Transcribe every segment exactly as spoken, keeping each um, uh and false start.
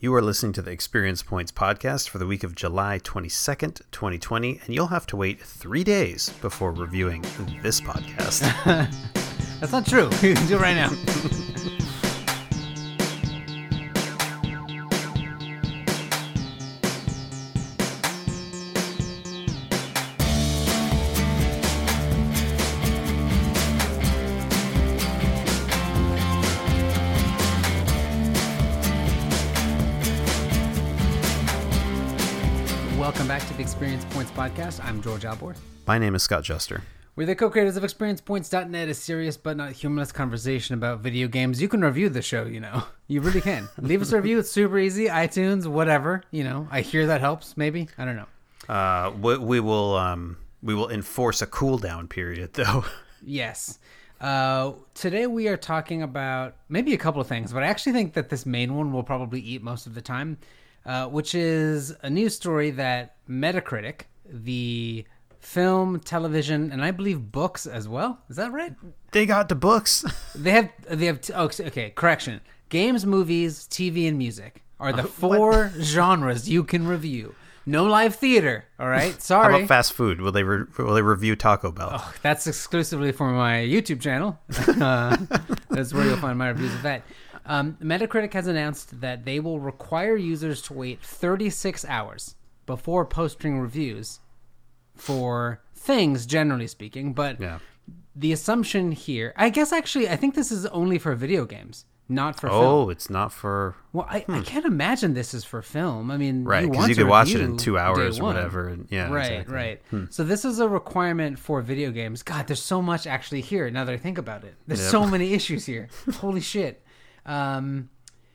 You are listening to the Experience Points podcast for the week of July twenty-second, twenty twenty, and you'll have to wait three days before reviewing this podcast. That's not true. You can do it right now. Welcome back to the Experience Points podcast. I'm George Albor. My name is Scott Juster. We're the co-creators of Experience Points dot net, a serious but not humorless conversation about video games. You can review the show, you know. You really can. Leave us a review. It's super easy. iTunes, whatever. You know, I hear that helps, maybe. I don't know. Uh, we, we will um, we will enforce a cooldown period, though. Yes. Uh, today we are talking about maybe a couple of things, but I actually think that this main one will probably eat most of the time, uh, which is a news story that Metacritic, the film, television, and I believe books as well. Is that right? They got the books. They have, they have, oh, okay, correction. Games, movies, T V, and music are the four genres you can review. No live theater, all right? Sorry. How about fast food? Will they re- will they review Taco Bell? Oh, that's exclusively for my YouTube channel. uh, that's where you'll find my reviews of that. Um, Metacritic has announced that they will require users to wait thirty-six hours before posting reviews for things, generally speaking. But Yeah. the assumption here, I guess actually, I think this is only for video games, not for film. Oh, it's not for... Well, I, I can't imagine this is for film. I mean, Right, you because want you to could watch it review in two day hours or one. whatever. And, yeah, right, exactly. right. Hmm. So this is a requirement for video games. God, there's so much actually here now that I think about it. There's Yep. so many issues here. Holy shit. Um,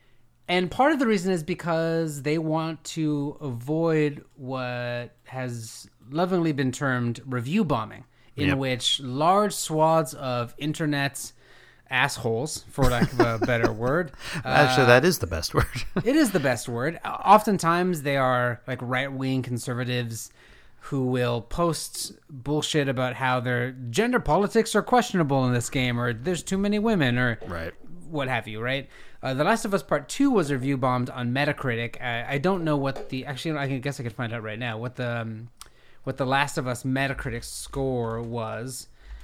and part of the reason is because they want to avoid what has lovingly been termed review bombing, in Yep. which large swaths of internet's assholes, for lack of a better word. Actually, uh, that is the best word. It is the best word. Oftentimes, they are like right-wing conservatives who will post bullshit about how their gender politics are questionable in this game, or there's too many women, or Right. what have you, right? Uh, The Last of Us Part two was review bombed on Metacritic. I, I don't know what the... Actually, I guess I could find out right now what the, um, what the Last of Us Metacritic score was.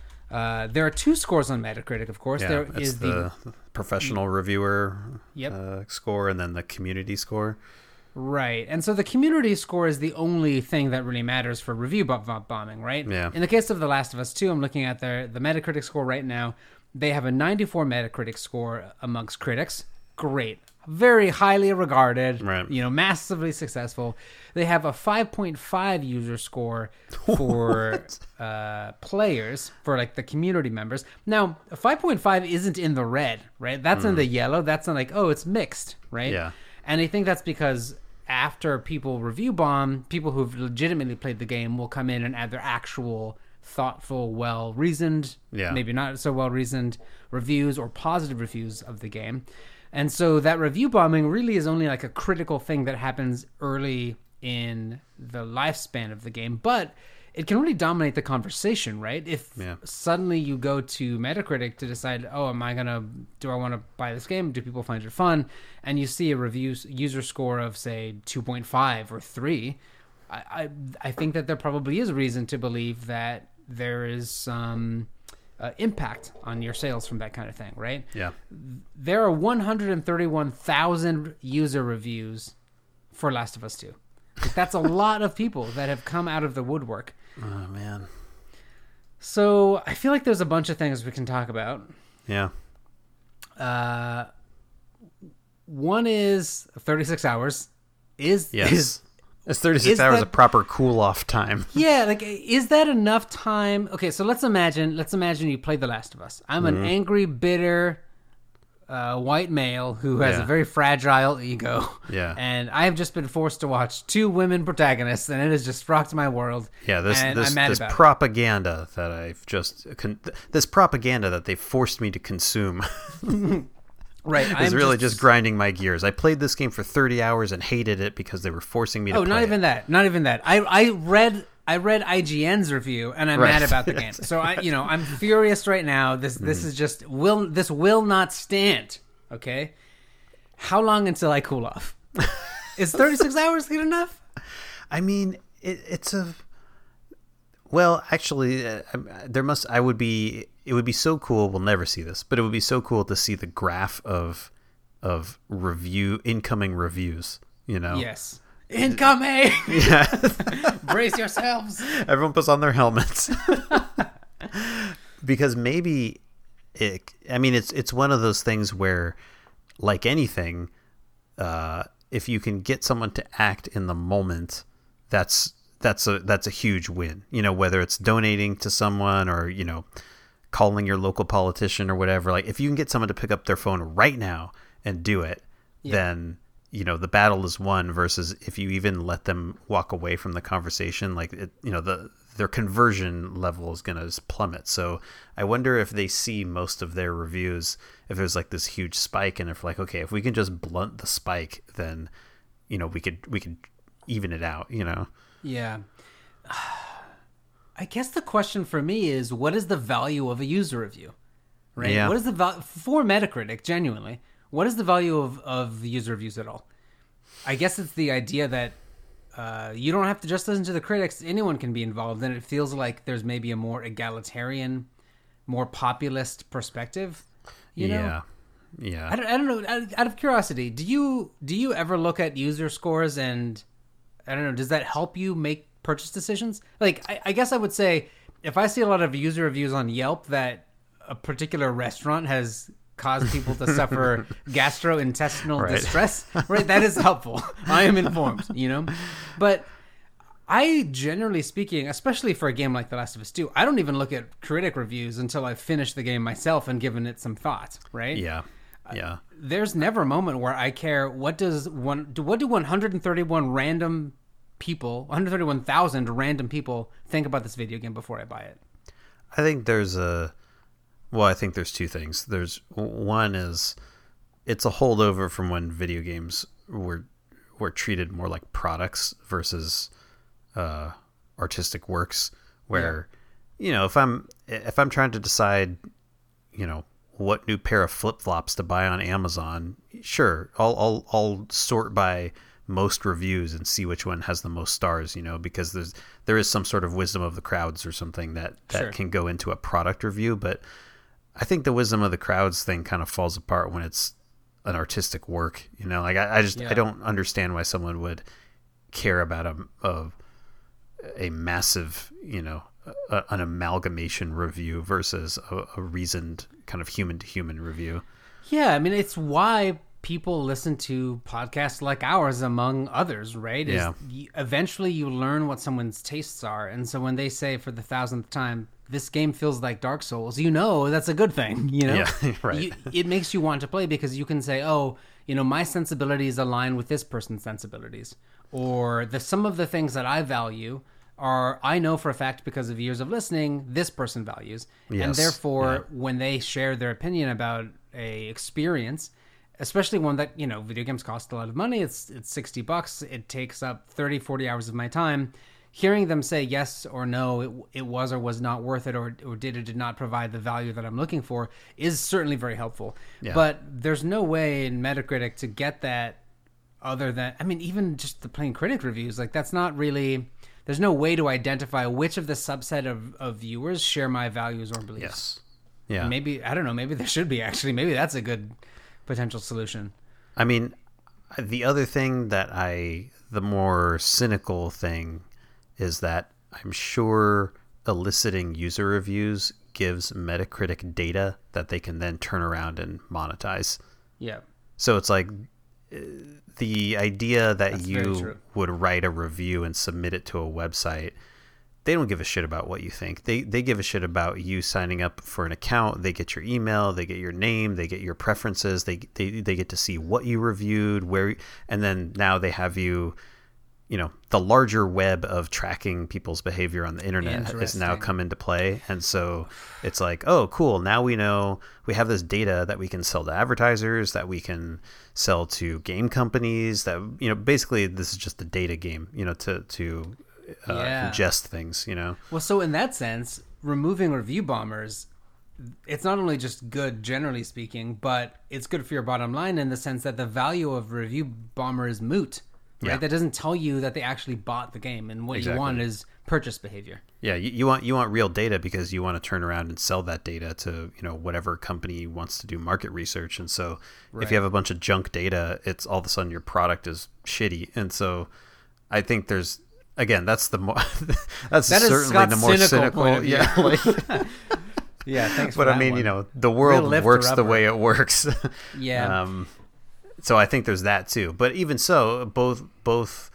Uh, there are two scores on Metacritic, of course. Yeah, there it's is the, the professional reviewer Yep. uh, score and then the community score. Right. And so the community score is the only thing that really matters for review bo- bo- bombing, right? Yeah. In the case of The Last of Us two, I'm looking at their the Metacritic score right now. They have a ninety-four Metacritic score amongst critics. Great. Very highly regarded, Right. you know, massively successful. They have a five point five user score for uh, players, for like the community members. Now, a five point five isn't in the red, right? That's in the yellow. That's not like, oh, it's mixed, right? Yeah. And I think that's because after people review bomb, people who've legitimately played the game will come in and add their actual thoughtful, well-reasoned, Yeah. maybe not so well-reasoned reviews or positive reviews of the game. And so that review bombing really is only like a critical thing that happens early in the lifespan of the game, but it can really dominate the conversation, right? If Yeah. suddenly you go to Metacritic to decide, oh, am I gonna, do I want to buy this game? Do people find it fun? And you see a review user score of say two point five or three, I, I I think that there probably is reason to believe that there is some uh, impact on your sales from that kind of thing, right? Yeah. There are one hundred thirty-one thousand user reviews for Last of Us two. Like, that's a lot of people that have come out of the woodwork. Oh, man. So I feel like there's a bunch of things we can talk about. Yeah. Uh, one is thirty-six hours. Is Yes. is It's thirty-six is hours that- of proper cool-off time. yeah, like is that enough time? Okay, so let's imagine let's imagine you play The Last of Us. I'm Mm-hmm. an angry, bitter uh, white male who has Yeah. a very fragile ego. Yeah. And I have just been forced to watch two women protagonists, and it has just rocked my world. Yeah, this and this, I'm mad this about it. propaganda that I've just con- this propaganda that they forced me to consume Right, is I'm really just, grinding my gears. I played this game for thirty hours and hated it because they were forcing me to Oh, play not even it. that. Not even that. I I read I read I G N's review and I'm Right. mad about the game. So I you know, I'm furious right now. This this is just will this will not stand. Okay? How long until I cool off? Is thirty-six hours good enough? I mean, it, it's a well, actually, uh, there must. I would be. It would be so cool. We'll never see this, but it would be so cool to see the graph of of review incoming reviews. You know. Yes. Incoming. Yeah. Brace yourselves. Everyone puts on their helmets. Because maybe it. I mean, it's it's one of those things where, like anything, uh, if you can get someone to act in the moment, that's that's a that's a huge win. You know, whether it's donating to someone or, you know, calling your local politician or whatever. Like, if you can get someone to pick up their phone right now and do it, yeah. then, you know, the battle is won. Versus if you even let them walk away from the conversation, like, it, you know, the their conversion level is going to plummet. So I wonder if they see most of their reviews, if there's like this huge spike, and if like, okay, if we can just blunt the spike, then, you know, we could we could even it out, you know. Yeah. I guess the question for me is, what is the value of a user review? Right? Yeah. What is the value for Metacritic, genuinely? What is the value of, of user reviews at all? I guess it's the idea that uh, you don't have to just listen to the critics. Anyone can be involved, and it feels like there's maybe a more egalitarian, more populist perspective. You know? Yeah. Yeah. I don't, I don't know. Out, out of curiosity, do you do you ever look at user scores and, I don't know, does that help you make purchase decisions? Like, I, I guess I would say, if I see a lot of user reviews on Yelp that a particular restaurant has caused people to suffer gastrointestinal right. distress, right? That is helpful. I am informed, you know? But I, generally speaking, especially for a game like The Last of Us two, I don't even look at critic reviews until I've finished the game myself and given it some thought, right? Yeah. Yeah. Uh, there's never a moment where I care what does one do what do one hundred thirty-one random people, one hundred thirty-one thousand random people think about this video game before I buy it. I think there's a well, I think there's two things. There's one is it's a holdover from when video games were were treated more like products versus uh, artistic works, where yeah. you know, if I'm if I'm trying to decide, you know, what new pair of flip-flops to buy on Amazon, sure, I'll I'll I'll sort by most reviews and see which one has the most stars, you know, because there's there is some sort of wisdom of the crowds or something that that sure. can go into a product review. But I think the wisdom of the crowds thing kind of falls apart when it's an artistic work, you know. Like I, I just yeah. I don't understand why someone would care about a a, a massive, you know, a, an amalgamation review versus a, a reasoned kind of human to human review. Yeah, I mean, it's why people listen to podcasts like ours, among others, right? Is Yeah. y- eventually you learn what someone's tastes are. And so when they say for the thousandth time, this game feels like Dark Souls, you know, that's a good thing, you know? Yeah, right. You, it makes you want to play because you can say, oh, you know, my sensibilities align with this person's sensibilities. Or the some of the things that I value are, I know for a fact because of years of listening, this person values. Yes. And therefore, Yeah. when they share their opinion about a experience, especially one that, you know, video games cost a lot of money, it's it's sixty bucks, it takes up thirty, forty hours of my time, hearing them say yes or no, it, it was or was not worth it, or, or did or did not provide the value that I'm looking for, is certainly very helpful. Yeah. But there's no way in Metacritic to get that other than, I mean, even just the plain critic reviews, like that's not really, there's no way to identify which of the subset of, of viewers share my values or beliefs. Yes. Yeah. Maybe, I don't know, maybe there should be actually, maybe that's a good potential solution. I mean, the other thing that I, the more cynical thing is that I'm sure eliciting user reviews gives Metacritic data that they can then turn around and monetize. Yeah. So it's like uh, the idea that That's very you true. would write a review and submit it to a website, they don't give a shit about what you think. They they give a shit about you signing up for an account. They get your email, they get your name, they get your preferences, they they they get to see what you reviewed, where, and then now they have you, you know, the larger web of tracking people's behavior on the internet has now Interesting. come into play. And so it's like, oh, cool. Now we know we have this data that we can sell to advertisers, that we can sell to game companies, that, you know, basically this is just a data game, you know, to, to uh, Yeah. ingest things, you know? Well, so in that sense, removing review bombers it's not only just good generally speaking, but it's good for your bottom line in the sense that the value of Review Bomber is moot. Right? Yeah. That doesn't tell you that they actually bought the game, and what Exactly. you want is purchase behavior. Yeah, you, you want you want real data because you want to turn around and sell that data to, you know, whatever company wants to do market research. And so Right. if you have a bunch of junk data, it's all of a sudden your product is shitty. And so I think there's again, that's the more that's That is certainly Scott's the more cynical cynical. point of view. Yeah, like Yeah, thanks for but that I mean, one. you know, the world Real lift or works the rubber. way it works. Yeah. Um, so I think there's that too. But even so, both both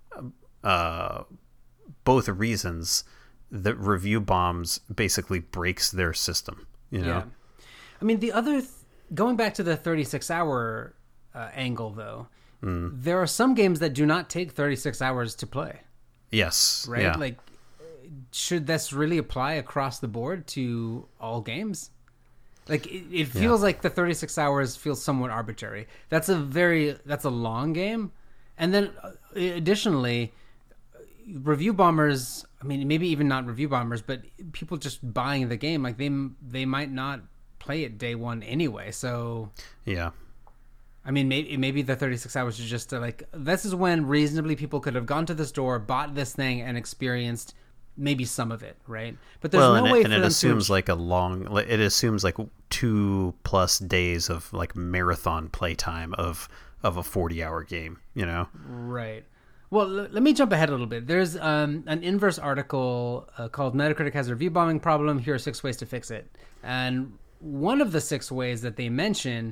uh, both reasons, the Review Bombs basically breaks their system. You know, Yeah. I mean, the other, th- going back to the thirty-six hour uh, angle, though, Mm. there are some games that do not take thirty-six hours to play, yes, right? yeah. Like, should this really apply across the board to all games? Like, it, it feels like the thirty-six hours feels somewhat arbitrary. That's a very, that's a long game. And then uh, additionally, Review Bombers, I mean, maybe even not Review Bombers, but people just buying the game, like they they might not play it day one anyway. So, yeah. I mean, maybe maybe the thirty-six hours is just to like, this is when reasonably people could have gone to the store, bought this thing, and experienced maybe some of it, right? But there's Well, no and, way it, for and it them assumes to... like a long, like, it assumes like two plus days of like marathon playtime of of a forty hour game. You know, Right. Well, l- let me jump ahead a little bit. There's um, an inverse article uh, called Metacritic Has a Review Bombing Problem. Here are six ways to fix it. And one of the six ways that they mention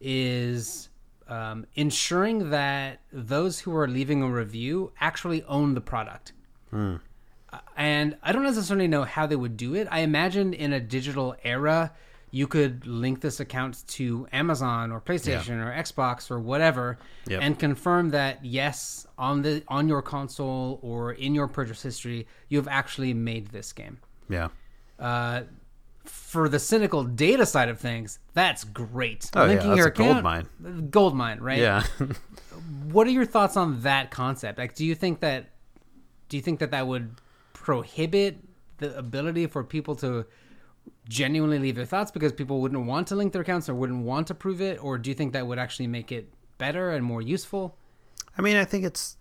is um, ensuring that those who are leaving a review actually own the product. Hmm. Uh, And I don't necessarily know how they would do it. I imagine in a digital era, you could link this account to Amazon or PlayStation or Xbox or whatever, Yep. and confirm that yes, on the on your console or in your purchase history, you have actually made this game. yeah. Uh, for the cynical data side of things, that's great. Oh, yeah, Linking that's your a gold account, mine. Gold mine, right? Yeah. What are your thoughts on that concept? Like, do you think that do you think that that would prohibit the ability for people to genuinely leave their thoughts because people wouldn't want to link their accounts or wouldn't want to prove it? Or do you think that would actually make it better and more useful? I mean, I think it's,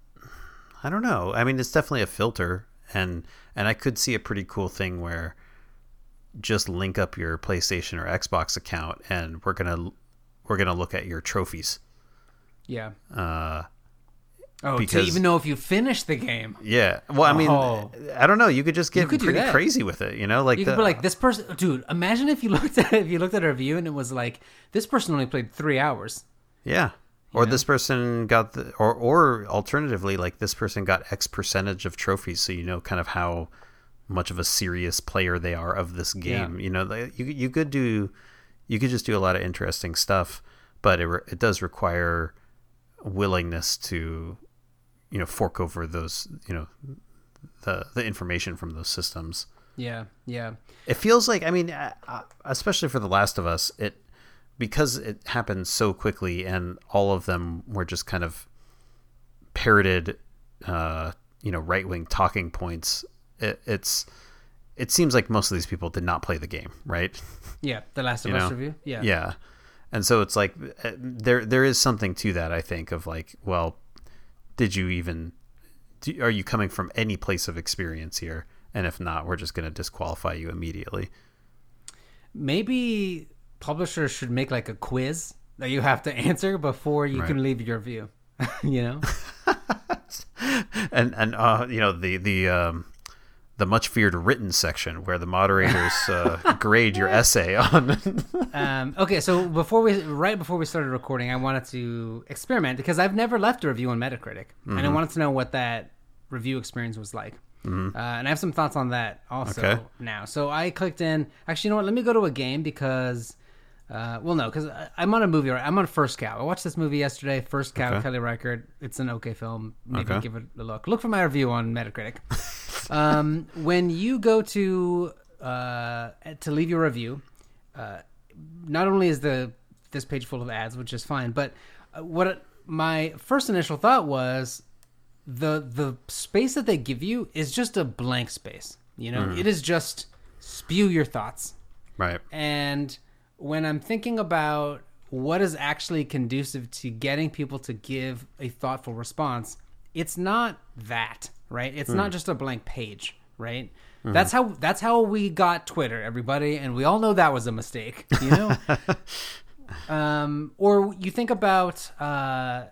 I don't know. I mean, it's definitely a filter, and and I could see a pretty cool thing where just link up your PlayStation or Xbox account, and we're gonna we're gonna look at your trophies. Yeah. Uh, Oh, to because- even know if you finish the game. yeah. Well, I mean, Oh. I don't know. You could just get could do pretty that. crazy with it, you know? Like You the, could be like, this person, dude. Imagine if you looked at if you looked at a review and it was like, this person only played three hours. yeah. Or know? this person got the, or or alternatively, like this person got X percentage of trophies, so you know kind of how much of a serious player they are of this game. Yeah. You know, like, you you could do, you could just do a lot of interesting stuff, but it re- it does require willingness to, you know, fork over those, you know, the the information from those systems. Yeah, yeah, It feels like, I mean, uh, uh, especially for The Last of Us, it because it happened so quickly, and all of them were just kind of parroted, uh, you know, right wing talking points. It, it's it seems like most of these people did not play the game, right? yeah. The Last of You Us know? review. Yeah, Yeah, and so it's like uh, there there is something to that. I think of like, well, did you even? Do, are you coming from any place of experience here? And if not, we're just going to disqualify you immediately. Maybe publishers should make like a quiz that you have to answer before you Right. can leave your review. You know? and and uh, you know the the um, the much feared written section where the moderators uh, grade your essay on. um, okay, so before we, right before we started recording, I wanted to experiment because I've never left a review on Metacritic, and I wanted to know what that review experience was like. Uh, and I have some thoughts on that also Okay. now. So I clicked in. Actually, you know what? Let me go to a game because, uh, well, no, because I'm on a movie. Right? I'm on First Cow. I watched this movie yesterday. First Cow, Okay. Kelly Reichardt. It's an okay film. Maybe Okay. give it a look. Look for my review on Metacritic. um, when you go to uh, to leave your review, uh, not only is the this page full of ads, which is fine, but uh, what my first initial thought was. The the space that they give you is just a blank space. You know, it is just spew your thoughts. Right. And when I'm thinking about what is actually conducive to getting people to give a thoughtful response, it's not that, right? It's mm. not just a blank page, right? Mm. That's how that's how we got Twitter, everybody, and we all know that was a mistake, you know? um, or you think about uh,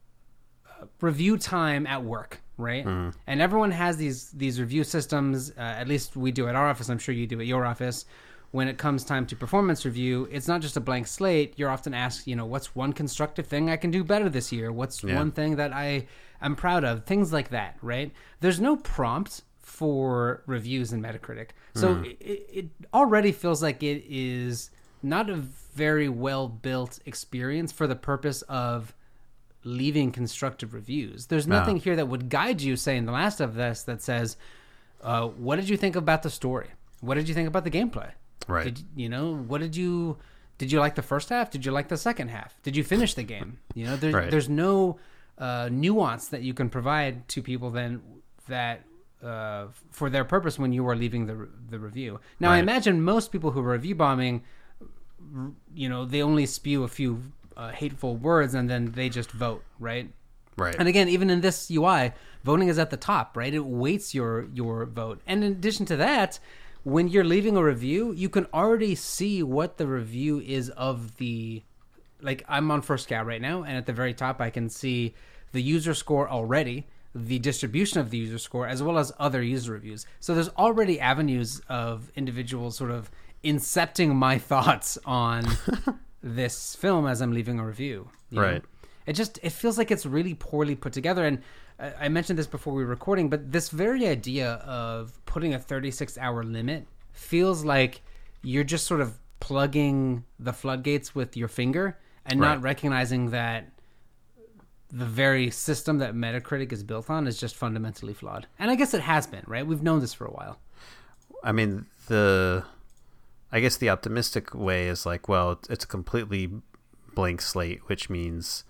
review time at work, right? Mm. And everyone has these these review systems. Uh, at least we do at our office. I'm sure you do at your office. When it comes time to performance review, it's not just a blank slate. You're often asked, you know, what's one constructive thing I can do better this year? What's yeah. one thing that I am proud of? Things like that, right? There's no prompt for reviews in Metacritic. So mm. it, it already feels like it is not a very well-built experience for the purpose of leaving constructive reviews. There's nothing no. here that would guide you, say, in The Last of Us that says, uh, what did you think about the story? What did you think about the gameplay? Right. Did, you know, what did you, did you like the first half? Did you like the second half? Did you finish the game? You know, there's, right. there's no uh, nuance that you can provide to people then that uh, for their purpose when you are leaving the the review. Now, right. I imagine most people who are review bombing, you know, they only spew a few uh, hateful words and then they just vote, right? Right. And again, even in this U I, voting is at the top, right? It weights your your vote. And in addition to that, when you're leaving a review, you can already see what the review is of the, like I'm on First Scout right now, and at the very top I can see the user score already, the distribution of the user score, as well as other user reviews. So there's already avenues of individuals sort of incepting my thoughts on this film as I'm leaving a review. Right. Know? It just, it feels like it's really poorly put together. And I mentioned this before we were recording, but this very idea of putting a thirty-six hour limit feels like you're just sort of plugging the floodgates with your finger and right. not recognizing that the very system that Metacritic is built on is just fundamentally flawed. And I guess it has been, right? We've known this for a while. I mean, the, I guess the optimistic way is like, well, it's a completely blank slate, which means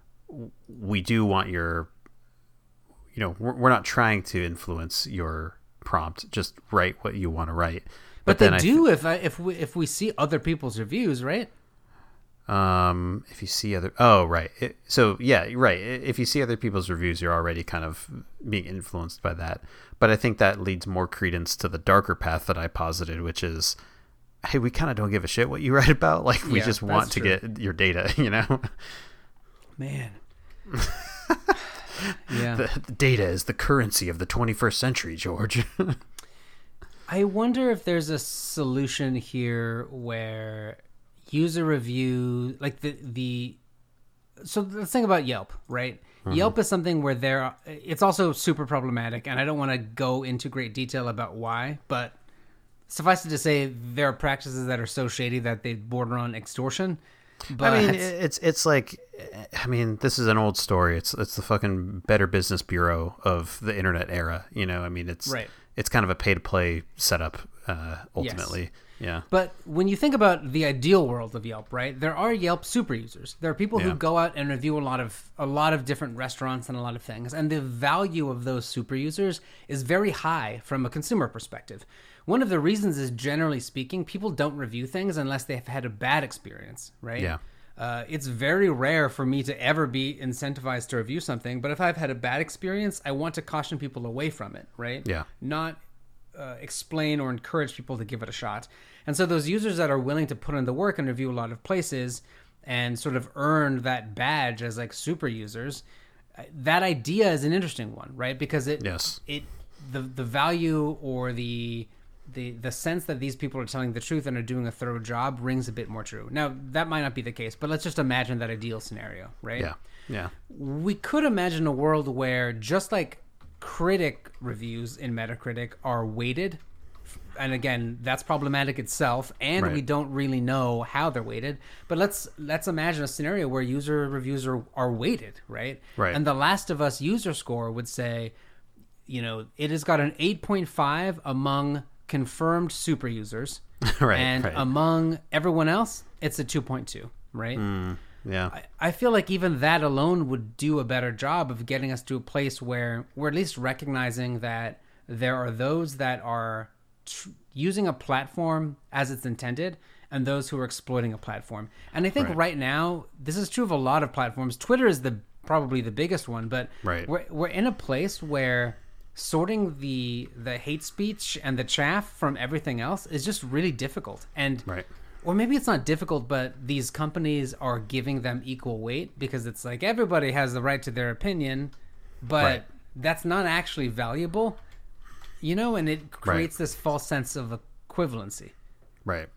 we do want your, you know, we're, we're not trying to influence your prompt. Just write what you want to write. But, but they do th- if I, if we if we see other people's reviews, right? Um, if you see other, oh right, it, so yeah, right. If you see other people's reviews, you're already kind of being influenced by that. But I think that leads more credence to the darker path that I posited, which is, hey, we kind of don't give a shit what you write about. Like we yeah, just want to true. get your data, you know. Man. Yeah. The, the data is the currency of the twenty-first century, George. I wonder if there's a solution here where user review, like the, the, so let's think about Yelp, right? Mm-hmm. Yelp is something where there, it's also super problematic, and I don't want to go into great detail about why, but suffice it to say, there are practices that are so shady that they border on extortion. But I mean, it's it's like, I mean, this is an old story. It's it's the fucking Better Business Bureau of the internet era. You know, I mean, it's right. it's kind of a pay to play setup uh, ultimately. Yes. Yeah. But when you think about the ideal world of Yelp, right? There are Yelp super users. There are people yeah. who go out and review a lot of a lot of different restaurants and a lot of things, and the value of those super users is very high from a consumer perspective. One of the reasons is, generally speaking, people don't review things unless they've had a bad experience, right? Yeah. Uh, it's very rare for me to ever be incentivized to review something, but if I've had a bad experience, I want to caution people away from it, right? Yeah. Not uh, explain or encourage people to give it a shot. And so those users that are willing to put in the work and review a lot of places and sort of earn that badge as like super users, that idea is an interesting one, right? Because it, yes. it, the the value or the the the sense that these people are telling the truth and are doing a thorough job rings a bit more true. Now, that might not be the case, but let's just imagine that ideal scenario, right? Yeah, yeah. We could imagine a world where just like critic reviews in Metacritic are weighted, and again, that's problematic itself, and right. we don't really know how they're weighted. But let's let's imagine a scenario where user reviews are, are weighted, right? Right. And the Last of Us user score would say, you know, it has got an eight point five among confirmed super users, right, and right. among everyone else, it's a two point two, right? Mm, yeah. I, I feel like even that alone would do a better job of getting us to a place where we're at least recognizing that there are those that are tr- using a platform as it's intended and those who are exploiting a platform. And I think right. right now, this is true of a lot of platforms. Twitter is the probably the biggest one, but right. we're we're in a place where sorting the the hate speech and the chaff from everything else is just really difficult. And right. or maybe it's not difficult, but these companies are giving them equal weight because it's like everybody has the right to their opinion, but right. that's not actually valuable, you know, and it creates right. this false sense of equivalency. Right.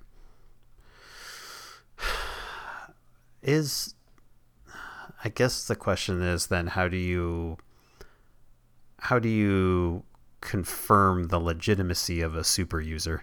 Is, I guess the question is then how do you, how do you confirm the legitimacy of a super user?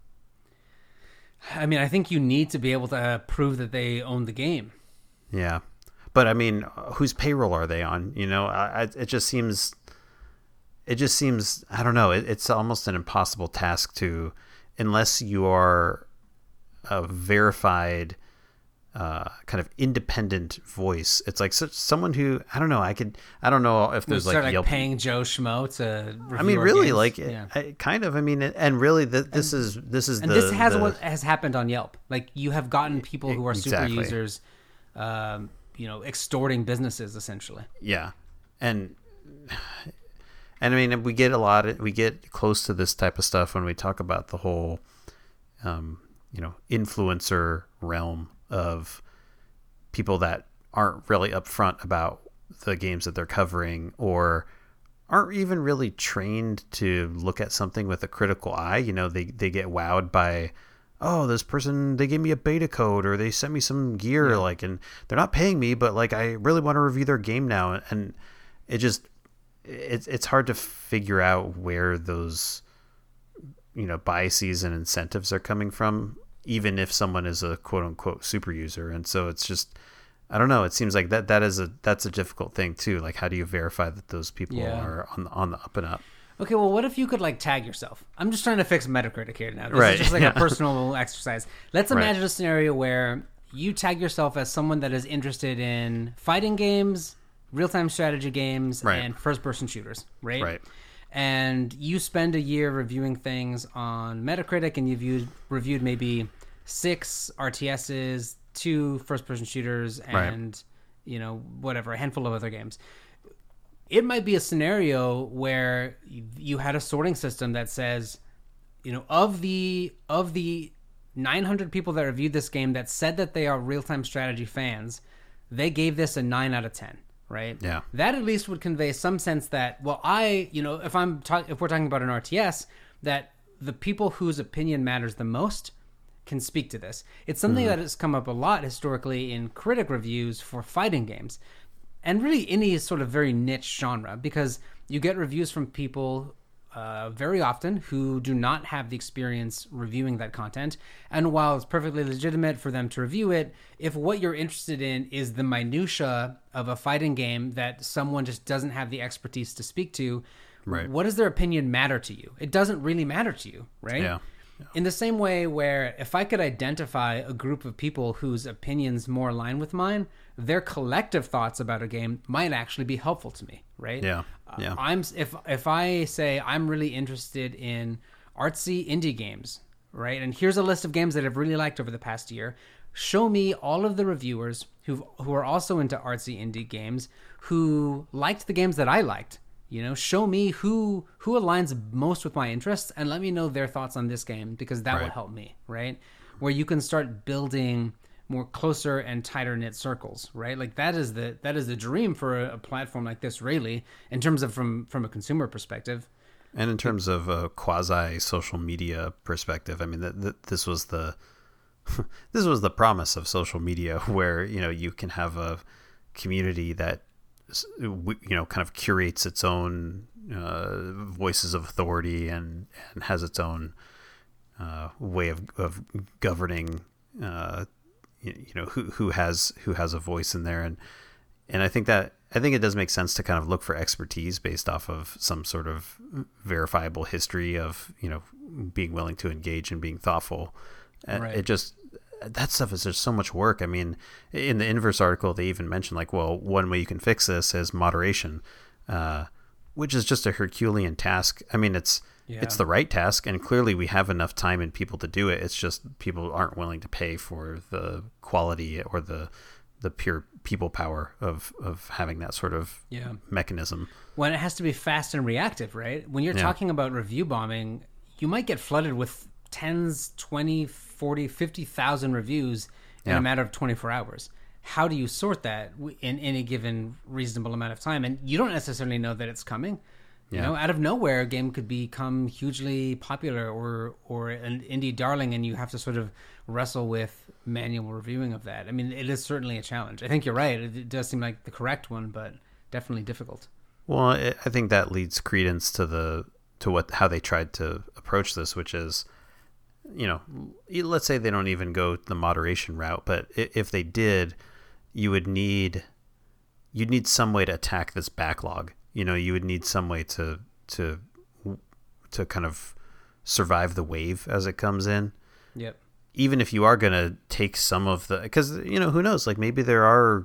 I mean, I think you need to be able to prove that they own the game. Yeah. But I mean, whose payroll are they on? You know, I, it just seems, it just seems, I don't know. It, it's almost an impossible task to, unless you are a verified, uh, kind of independent voice. It's like such, someone who, I don't know, I could, I don't know if there's like, like, like paying Joe Schmo to review I mean, really, games. like, yeah. I, kind of, I mean, and really the, this and, is, this is and the, this has the, what has happened on Yelp. Like you have gotten people who are exactly. super users, um, you know, extorting businesses essentially. Yeah. And, and I mean, we get a lot of, we get close to this type of stuff when we talk about the whole, um, you know, influencer realm of people that aren't really upfront about the games that they're covering or aren't even really trained to look at something with a critical eye. You know, they, they get wowed by, oh, this person, they gave me a beta code or they sent me some gear, yeah. like, and they're not paying me, but like, I really want to review their game now. And it just, it's, it's hard to figure out where those, you know, biases and incentives are coming from, even if someone is a quote unquote super user. And so it's just, I don't know. It seems like that, that is a, that's a difficult thing too. Like, how do you verify that those people yeah. are on the, on the up and up? Okay. Well, what if you could like tag yourself? I'm just trying to fix Metacritic here now. This right. is just like yeah. a personal exercise. Let's imagine right. a scenario where you tag yourself as someone that is interested in fighting games, real-time strategy games, right. and first-person shooters, right? Right. And you spend a year reviewing things on Metacritic, and you've viewed, reviewed maybe six R T Ss, two first-person shooters, and right. you know, whatever, a handful of other games. It might be a scenario where you had a sorting system that says, you know, of the of the nine hundred people that reviewed this game that said that they are real-time strategy fans, they gave this a nine out of ten. Right. Yeah. That at least would convey some sense that, well, I, you know, if I'm ta- if we're talking about an R T S, that the people whose opinion matters the most can speak to this. It's something mm-hmm. that has come up a lot historically in critic reviews for fighting games, and really any sort of very niche genre, because you get reviews from people uh, very often who do not have the experience reviewing that content. And while it's perfectly legitimate for them to review it, if what you're interested in is the minutia of a fighting game that someone just doesn't have the expertise to speak to, right. what does their opinion matter to you? It doesn't really matter to you, right? Yeah. Yeah. In the same way where if I could identify a group of people whose opinions more align with mine, their collective thoughts about a game might actually be helpful to me, right? Yeah. Yeah. Uh, I'm if if I say I'm really interested in artsy indie games, right? And here's a list of games that I've really liked over the past year. Show me all of the reviewers who who are also into artsy indie games who liked the games that I liked. You know, show me who who aligns most with my interests and let me know their thoughts on this game, because that right. will help me, right? Where you can start building more closer and tighter knit circles, right? Like that is the that is the dream for a, a platform like this, really, in terms of from from a consumer perspective. And in terms of a quasi social media perspective, I mean, that th- this was the this was the promise of social media, where you know you can have a community that you know kind of curates its own uh, voices of authority and and has its own uh, way of of governing. Uh, you, you know who who has who has a voice in there, and and I think that I think it does make sense to kind of look for expertise based off of some sort of verifiable history of you know being willing to engage and being thoughtful. Right. It just that stuff is just so much work. I mean, in the Inverse article, they even mentioned like, well, one way you can fix this is moderation. Uh, which is just a Herculean task. I mean, it's Yeah. it's the right task, and clearly we have enough time and people to do it. It's just people aren't willing to pay for the quality or the the pure people power of of having that sort of Yeah. mechanism. When it has to be fast and reactive, right? When you're Yeah. talking about review bombing, you might get flooded with tens, twenty, forty, fifty thousand reviews in Yeah. a matter of twenty-four hours. How do you sort that in any given reasonable amount of time? And you don't necessarily know that it's coming. You Yeah. know, out of nowhere, a game could become hugely popular or or an indie darling, and you have to sort of wrestle with manual reviewing of that. I mean, it is certainly a challenge. I think you're right. It, it does seem like the correct one, but definitely difficult. Well, it, I think that leads credence to the to what how they tried to approach this, which is, you know, let's say they don't even go the moderation route, but i- if they did, you would need you'd need some way to attack this backlog. You know, you would need some way to to to kind of survive the wave as it comes in. Yep. Even if you are going to take some of the, because, you know, who knows, like maybe there are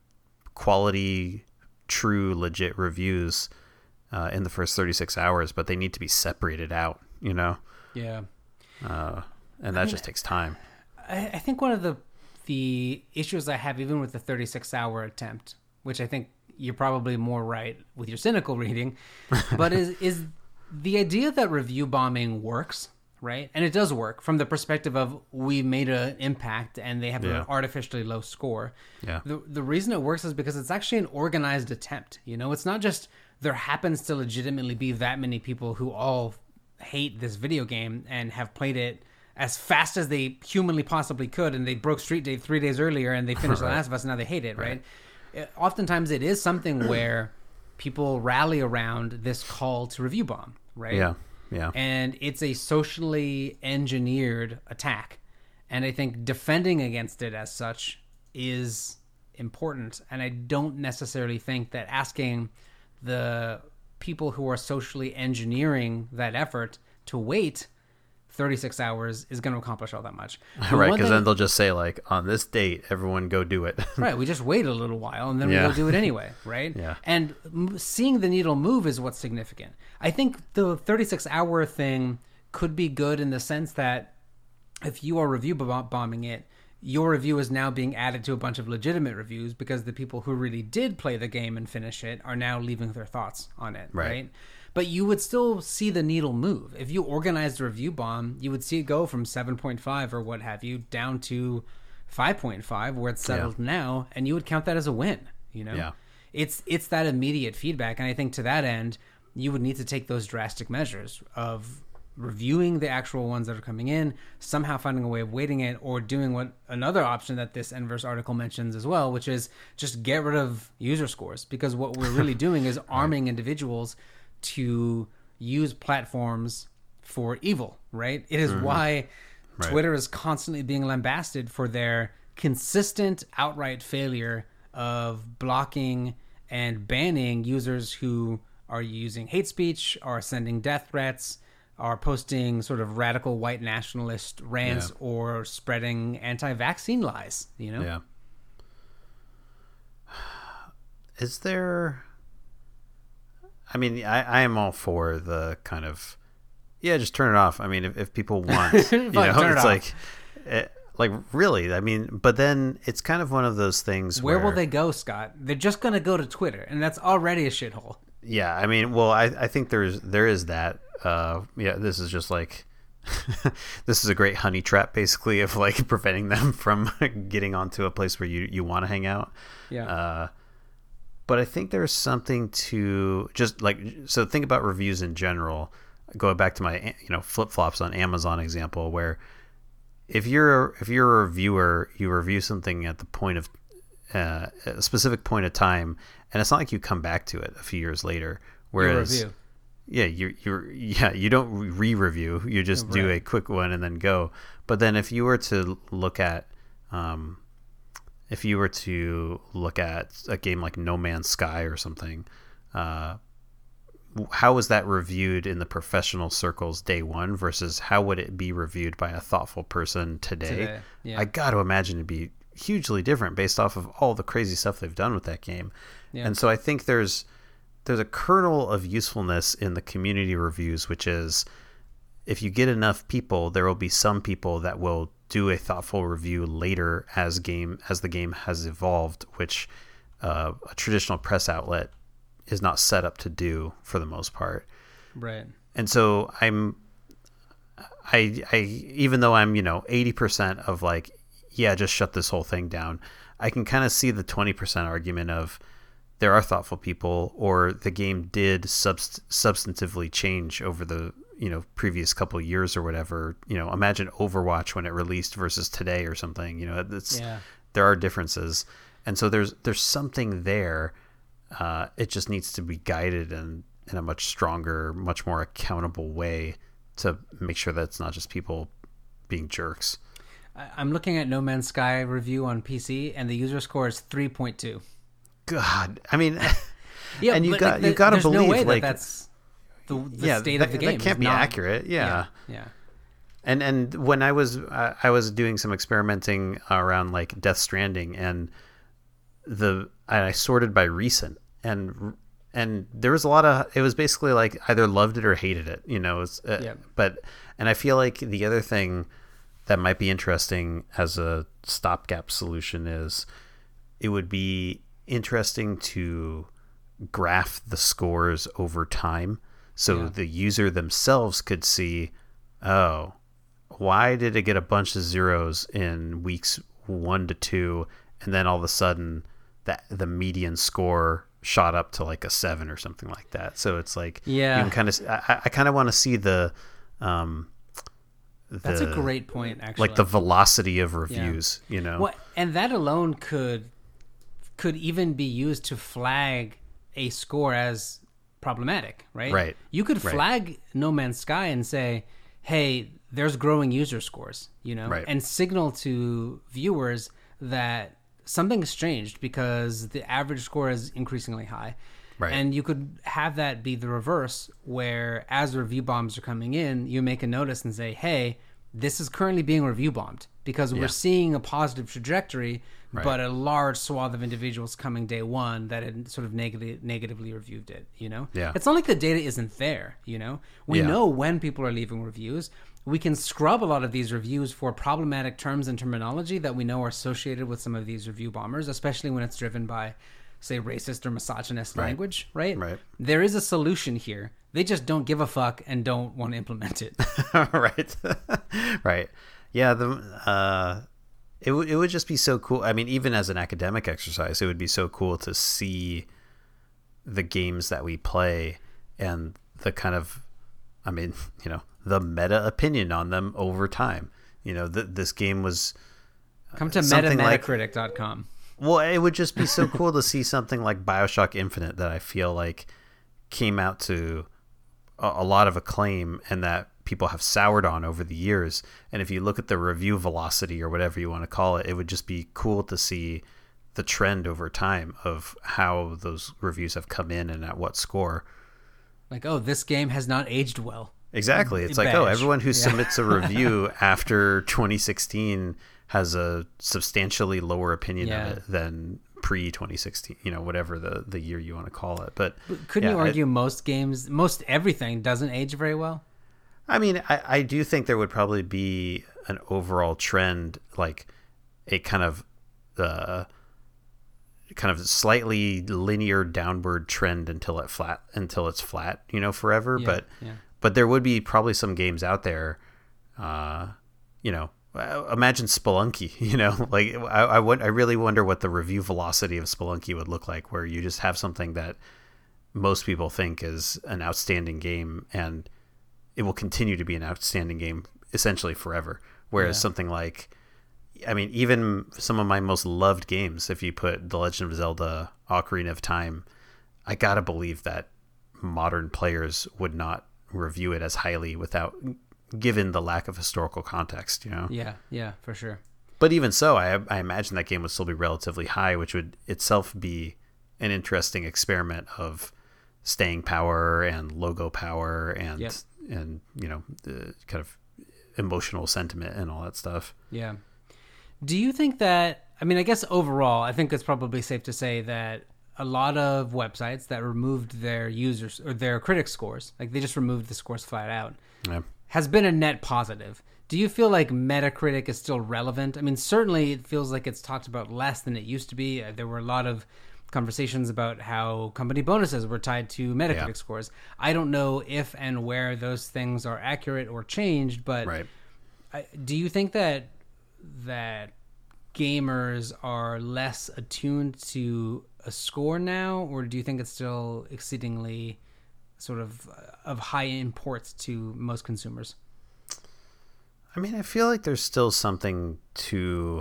quality, true, legit reviews uh, in the first thirty-six hours, but they need to be separated out, you know? Yeah. Uh, and that I mean, just takes time. I, I think one of the the issues I have, even with the thirty-six hour attempt, which I think you're probably more right with your cynical reading, but is is the idea that review bombing works, right? And it does work from the perspective of we made an impact and they have Yeah. an artificially low score. Yeah. The the reason it works is because it's actually an organized attempt. You know, it's not just there happens to legitimately be that many people who all hate this video game and have played it as fast as they humanly possibly could, and they broke Street Day three days earlier and they finished The Right. Last of Us and now they hate it, right? right? Oftentimes it is something where people rally around this call to review bomb, right? Yeah. Yeah. And it's a socially engineered attack. And I think defending against it as such is important. And I don't necessarily think that asking the people who are socially engineering that effort to wait thirty-six hours is going to accomplish all that much. The Right, one because thing- then they'll just say, like, on this date, everyone go do it. Right, we just wait a little while and then Yeah. we go do it anyway, right? Yeah. And m- seeing the needle move is what's significant. I think the thirty-six hour thing could be good in the sense that if you are review bomb- bombing it, your review is now being added to a bunch of legitimate reviews because the people who really did play the game and finish it are now leaving their thoughts on it, Right. right? But you would still see the needle move. If you organized a review bomb, you would see it go from seven point five or what have you down to five point five where it's settled now, and you would count that as a win, you know? Yeah. It's it's that immediate feedback, and I think to that end, you would need to take those drastic measures of reviewing the actual ones that are coming in, somehow finding a way of weighting it, or doing what another option that this Enverse article mentions as well, which is just get rid of user scores, because what we're really doing is arming individuals to use platforms for evil, right? It is why Right. Twitter is constantly being lambasted for their consistent outright failure of blocking and banning users who are using hate speech, are sending death threats, are posting sort of radical white nationalist rants, Yeah. or spreading anti-vaccine lies, you know? Yeah. Is there... I mean, I, I am all for the kind of... Yeah, just turn it off. I mean, if, if people want... you Fine, know, turn it it's off. like... eh, like, really? I mean, but then it's kind of one of those things Where where... will they go, Scott? They're just going to go to Twitter, and that's already a shithole. Yeah, I mean, well, I, I think there's there is that. Uh, yeah, this is just like this is a great honey trap, basically, of like preventing them from getting onto a place where you, you want to hang out. Yeah. Uh, but I think there's something to just like so think about reviews in general. Going back to my you know flip flops on Amazon example, where if you're if you're a reviewer, you review something at the point of uh, a specific point of time, and it's not like you come back to it a few years later. Whereas, review. yeah, you you're yeah you don't re-review, you just do Right. a quick one and then go. But then if you were to look at, um, if you were to look at a game like No Man's Sky or something, uh, how was that reviewed in the professional circles day one versus how would it be reviewed by a thoughtful person today? Today, yeah. I got to imagine it'd be hugely different based off of all the crazy stuff they've done with that game. Yeah. And so I think there's there's a kernel of usefulness in the community reviews, which is if you get enough people, there will be some people that will do a thoughtful review later as game as the game has evolved, which uh, a traditional press outlet is not set up to do for the most part. Right. And so I'm, I, I, even though I'm, you know, eighty percent of like, yeah, just shut this whole thing down, I can kind of see the twenty percent argument of there are thoughtful people, or the game did subst- substantively change over the, you know, previous couple of years or whatever. You know, imagine Overwatch when it released versus today or something, you know, it's, Yeah. there are differences. And so there's, there's something there. Uh, it just needs to be guided in, in a much stronger, much more accountable way to make sure that it's not just people being jerks. I'm looking at No Man's Sky review on P C, and the user score is three point two. God, I mean, Yeah, and you but got like, you got to there's believe no way like that that's the, the yeah, state that, of the game. that can't It's be not- accurate. Yeah. yeah, yeah. And and when I was uh, I was doing some experimenting around like Death Stranding, and the and I sorted by recent, and and there was a lot of, it was basically like either loved it or hated it, you know. It was, uh, Yeah. But and I feel like the other thing that might be interesting as a stopgap solution is it would be interesting to graph the scores over time, so Yeah. the user themselves could see, oh, why did it get a bunch of zeros in weeks one to two, and then all of a sudden that the median score shot up to like a seven or something like that. So it's like, Yeah. you can kind of, I, I kind of want to see the, um, That's a the- great point, actually. like the velocity of reviews, you know? Well, and that alone could could even be used to flag a score as problematic, right? Right. You could Right. flag No Man's Sky and say, "Hey, there's growing user scores," you know, Right. and signal to viewers that something's changed because the average score is increasingly high. Right. And you could have that be the reverse, where as review bombs are coming in, you make a notice and say, hey, this is currently being review bombed because Yeah. we're seeing a positive trajectory, Right. but a large swath of individuals coming day one that had sort of negatively negatively reviewed it, you know? Yeah. It's not like the data isn't there, you know? We Yeah. know when people are leaving reviews. We can scrub a lot of these reviews for problematic terms and terminology that we know are associated with some of these review bombers, especially when it's driven by, say, racist or misogynist Right. language, right? Right. There is a solution here. They just don't give a fuck and don't want to implement it. right. Right. Yeah. The, uh, it would, it would just be so cool. I mean, even as an academic exercise, it would be so cool to see the games that we play and the kind of, I mean, you know, the meta opinion on them over time. You know, th- this game was Come to something like- metametacritic dot com. Well, it would just be so cool to see something like BioShock Infinite that I feel like came out to a, a lot of acclaim and that people have soured on over the years. And if you look at the review velocity or whatever you want to call it, it would just be cool to see the trend over time of how those reviews have come in and at what score. Like, oh, this game has not aged well. Exactly. It's like, oh, Badge. everyone who Yeah. submits a review after twenty sixteen has a substantially lower opinion Yeah. of it than pre twenty sixteen, you know, whatever the, the year you want to call it. But, But couldn't yeah, you I- argue most games, most everything doesn't age very well? I mean, I, I do think there would probably be an overall trend, like a kind of uh, kind of slightly linear downward trend until it flat until it's flat, you know, forever. Yeah, but yeah. but there would be probably some games out there, uh, you know. uh, Imagine Spelunky, you know, like I, I, would, I really wonder what the review velocity of Spelunky would look like, where you just have something that most people think is an outstanding game and it will continue to be an outstanding game essentially forever. Whereas Yeah. something like, I mean, even some of my most loved games, if you put The Legend of Zelda Ocarina of Time, I gotta believe that modern players would not review it as highly without, given the lack of historical context, you know? Yeah, yeah, for sure. But even so, I, I imagine that game would still be relatively high, which would itself be an interesting experiment of staying power and logo power and, Yep. and you know, the kind of emotional sentiment and all that stuff. Yeah. Do you think that, I mean, I guess overall, I think it's probably safe to say that a lot of websites that removed their users or their critic scores, like they just removed the scores flat out, Yeah. has been a net positive. Do you feel like Metacritic is still relevant? I mean, certainly it feels like it's talked about less than it used to be. Uh, There were a lot of conversations about how company bonuses were tied to Metacritic Yeah. scores. I don't know if and where those things are accurate or changed, but Right. I, do you think that that gamers are less attuned to a score now, or do you think it's still exceedingly sort of of high import to most consumers? I mean, I feel like there's still something to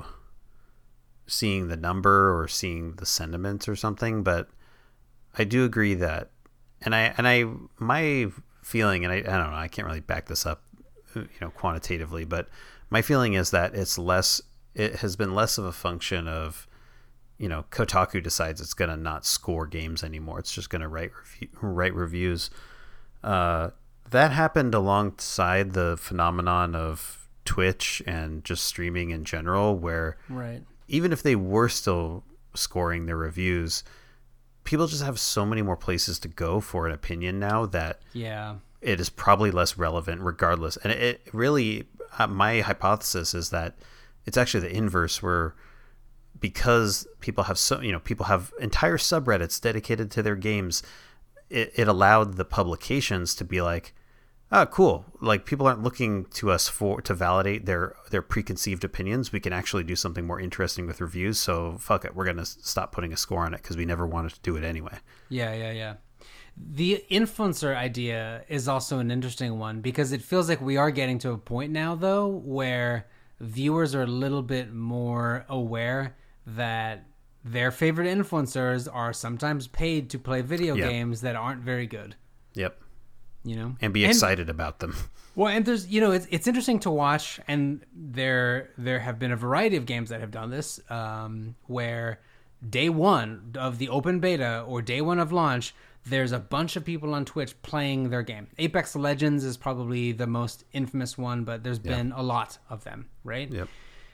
seeing the number or seeing the sentiment or something, but I do agree that, and I and I my feeling, and I, I don't know, I can't really back this up, you know, quantitatively, but my feeling is that it's less, it has been less of a function of, you know, Kotaku decides it's going to not score games anymore. It's just going to write review, write reviews. Uh, that happened alongside the phenomenon of Twitch and just streaming in general, where Right. even if they were still scoring their reviews, people just have so many more places to go for an opinion now that Yeah. it is probably less relevant regardless. And it really, uh, my hypothesis is that it's actually the inverse, where because people have so, you know, people have entire subreddits dedicated to their games, it, it allowed the publications to be like, oh, cool. Like, people aren't looking to us for to validate their their preconceived opinions. We can actually do something more interesting with reviews. So fuck it, we're gonna stop putting a score on it because we never wanted to do it anyway. Yeah, yeah, yeah. The influencer idea is also an interesting one because it feels like we are getting to a point now, though, where viewers are a little bit more aware that their favorite influencers are sometimes paid to play video Yeah. games that aren't very good. Yep. You know, And be excited about them. Well, and there's, you know, it's it's interesting to watch, and there there have been a variety of games that have done this, um, where day one of the open beta or day one of launch, there's a bunch of people on Twitch playing their game. Apex Legends is probably the most infamous one, but there's Yeah. been a lot of them, right? Yep.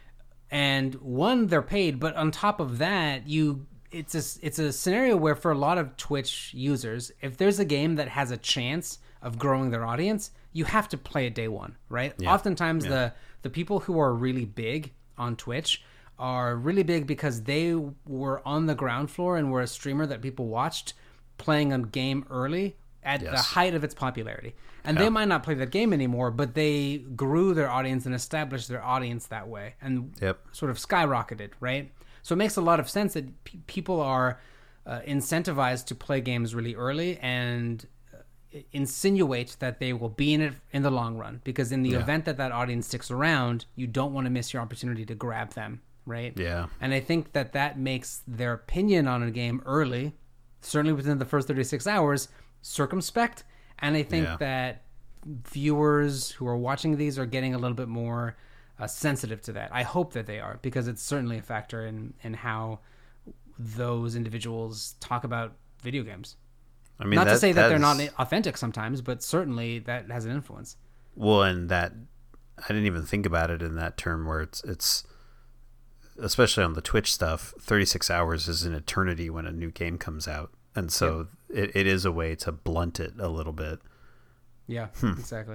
And one, they're paid, but on top of that, you it's a it's a scenario where for a lot of Twitch users, if there's a game that has a chance of growing their audience, you have to play it day one, right? Yeah. Oftentimes, Yeah. the the people who are really big on Twitch are really big because they were on the ground floor and were a streamer that people watched playing a game early at Yes. the height of its popularity. And Yeah. they might not play that game anymore, but they grew their audience and established their audience that way and Yep. sort of skyrocketed, right? So it makes a lot of sense that p- people are uh, incentivized to play games really early and uh, insinuate that they will be in it in the long run, because in the Yeah. event that that audience sticks around, you don't want to miss your opportunity to grab them, right? Yeah. And I think that that makes their opinion on a game early, certainly within the first thirty-six hours, circumspect. And I think Yeah. that viewers who are watching these are getting a little bit more uh, sensitive to that. I hope that they are, because it's certainly a factor in, in how those individuals talk about video games. I mean, Not to that- say that they're is- not authentic sometimes, but certainly that has an influence. Well, and that I didn't even think about it in that term, where it's it's especially on the Twitch stuff, thirty-six hours is an eternity when a new game comes out, and so it, it is a way to blunt it a little bit. Yeah, exactly.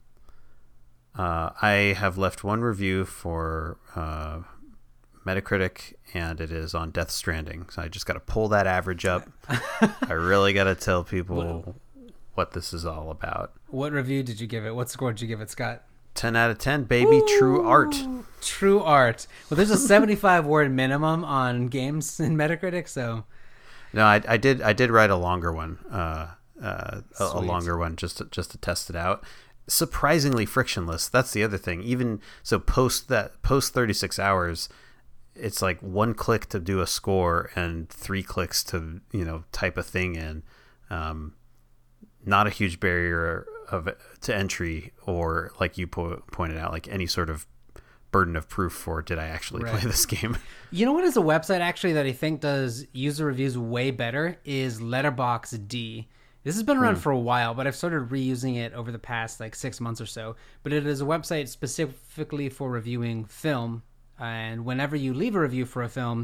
Uh, I have left one review for uh, Metacritic, and it is on Death Stranding. So I just got to pull that average up. I really got to tell people what this is all about. What review did you give it? What score did you give it, Scott? ten out of ten, baby. True art. True art. Well, there's a seventy-five word minimum on games in Metacritic, so No, I, I did. I did write a longer one, uh, uh, a, a Sweet. longer one, just to, just to test it out. Surprisingly frictionless. That's the other thing. Even so, post that post thirty-six hours, it's like one click to do a score and three clicks to, you know, type a thing in. Um, not a huge barrier of to entry, or like you po- pointed out, like any sort of burden of proof for did I actually Right. play this game. you know what is a website actually that I think does user reviews way better is Letterboxd. This has been around for a while, but I've started reusing it over the past like six months or so. But it is a website specifically for reviewing film, and whenever you leave a review for a film,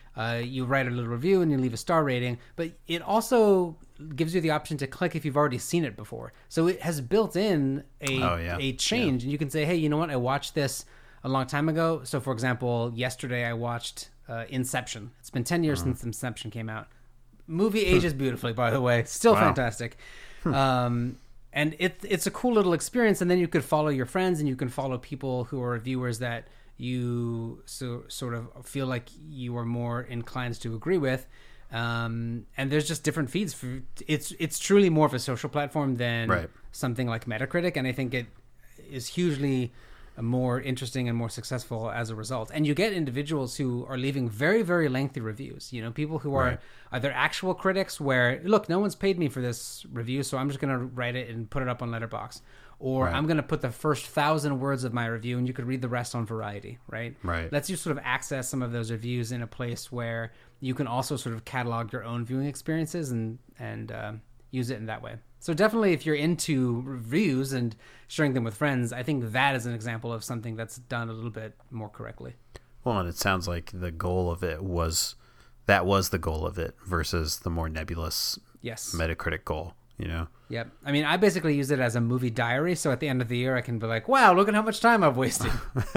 Uh, you write a little review and you leave a star rating, but it also gives you the option to click if you've already seen it before. So it has built in a Oh, yeah. a change, Yeah. and you can say, hey, you know what? I watched this a long time ago. So, for example, yesterday I watched uh, Inception. It's been ten years Mm. since Inception came out. Movie ages beautifully, by the way. Still Wow. fantastic. Um, and it, it's a cool little experience. And then you could follow your friends, and you can follow people who are reviewers that you so, sort of feel like you are more inclined to agree with. Um, and there's just different feeds. For It's it's truly more of a social platform than Right. something like Metacritic. And I think it is hugely more interesting and more successful as a result. And you get individuals who are leaving very, very lengthy reviews. You know, people who are Right. either actual critics where, look, no one's paid me for this review, so I'm just going to write it and put it up on Letterboxd. Or Right. I'm going to put the first thousand words of my review and you could read the rest on Variety, right? Right. Lets you sort of access some of those reviews in a place where you can also sort of catalog your own viewing experiences and, and uh, use it in that way. So definitely if you're into reviews and sharing them with friends, I think that is an example of something that's done a little bit more correctly. Well, and it sounds like the goal of it was that was the goal of it versus the more nebulous Yes. Metacritic goal, you know? Yep. I mean, I basically use it as a movie diary. So at the end of the year, I can be like, wow, look at how much time I've wasted.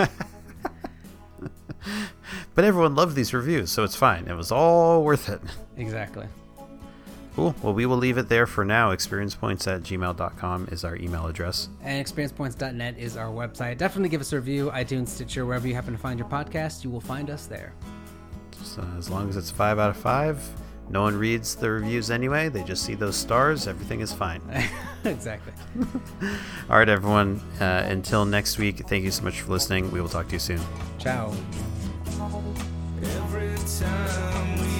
But everyone loved these reviews, so it's fine. It was all worth it. Exactly. Cool. Well, we will leave it there for now. experiencepoints at gmail dot com is our email address. And experiencepoints dot net is our website. Definitely give us a review. iTunes, Stitcher, wherever you happen to find your podcast, you will find us there. So as long as it's five out of five, no one reads the reviews anyway. They just see those stars. Everything is fine. Exactly. All right, everyone. Uh, until next week, thank you so much for listening. We will talk to you soon. Ciao. Every time we